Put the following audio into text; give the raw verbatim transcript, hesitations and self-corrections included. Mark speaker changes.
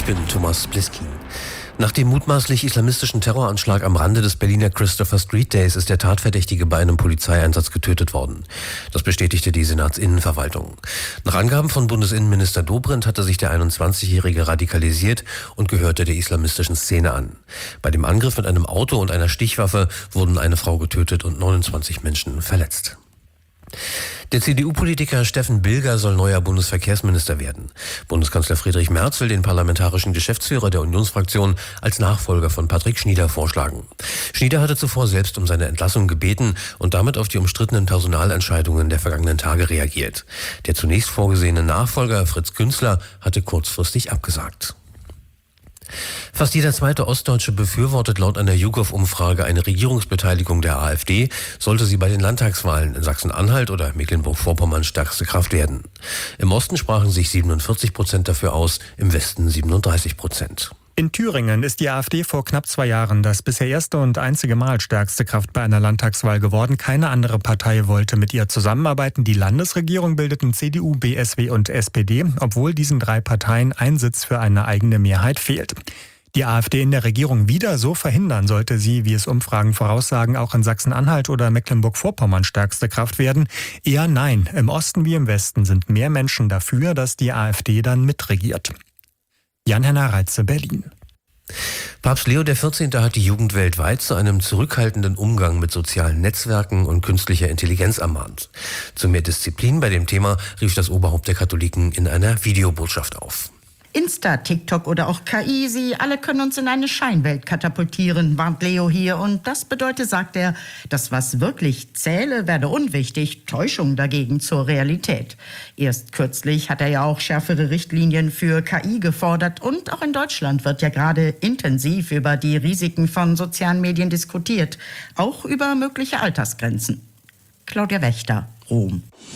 Speaker 1: bin Thomas Bliskin. Nach dem mutmaßlich islamistischen Terroranschlag am Rande des Berliner Christopher Street Days ist der Tatverdächtige bei einem Polizeieinsatz getötet worden. Das bestätigte die Senatsinnenverwaltung. Nach Angaben von Bundesinnenminister Dobrindt hatte sich der einundzwanzigjährige radikalisiert und gehörte der islamistischen Szene an. Bei dem Angriff mit einem Auto und einer Stichwaffe wurden eine Frau getötet und neunundzwanzig Menschen verletzt. Der C D U-Politiker Steffen Bilger soll neuer Bundesverkehrsminister werden. Bundeskanzler Friedrich Merz will den parlamentarischen Geschäftsführer der Unionsfraktion als Nachfolger von Patrick Schnieder vorschlagen. Schnieder hatte zuvor selbst um seine Entlassung gebeten und damit auf die umstrittenen Personalentscheidungen der vergangenen Tage reagiert. Der zunächst vorgesehene Nachfolger Fritz Günzler hatte kurzfristig abgesagt. Fast jeder zweite Ostdeutsche befürwortet laut einer YouGov-Umfrage eine Regierungsbeteiligung der AfD, sollte sie bei den Landtagswahlen in Sachsen-Anhalt oder Mecklenburg-Vorpommern stärkste Kraft werden. Im Osten sprachen sich siebenundvierzig Prozent dafür aus, im Westen siebenunddreißig Prozent.
Speaker 2: In Thüringen ist die AfD vor knapp zwei Jahren das bisher erste und einzige Mal stärkste Kraft bei einer Landtagswahl geworden. Keine andere Partei wollte mit ihr zusammenarbeiten. Die Landesregierung bildeten C D U, B S W und S P D, obwohl diesen drei Parteien ein Sitz für eine eigene Mehrheit fehlt. Die AfD in der Regierung wieder so verhindern, sollte sie, wie es Umfragen voraussagen, auch in Sachsen-Anhalt oder Mecklenburg-Vorpommern stärkste Kraft werden? Eher nein. Im Osten wie im Westen sind mehr Menschen dafür, dass die AfD dann mitregiert. Jan-Henner Reitze, Berlin.
Speaker 1: Papst Leo der vierzehnte hat die Jugend weltweit zu einem zurückhaltenden Umgang mit sozialen Netzwerken und künstlicher Intelligenz ermahnt. Zu mehr Disziplin bei dem Thema rief das Oberhaupt der Katholiken in einer Videobotschaft auf.
Speaker 3: Insta, TikTok oder auch K I, sie alle können uns in eine Scheinwelt katapultieren, warnt Leo hier. Und das bedeutet, sagt er, das, was wirklich zähle, werde unwichtig, Täuschung dagegen zur Realität. Erst kürzlich hat er ja auch schärfere Richtlinien für K I gefordert. Und auch in Deutschland wird ja gerade intensiv über die Risiken von sozialen Medien diskutiert. Auch über mögliche Altersgrenzen. Claudia Wächter, Rom.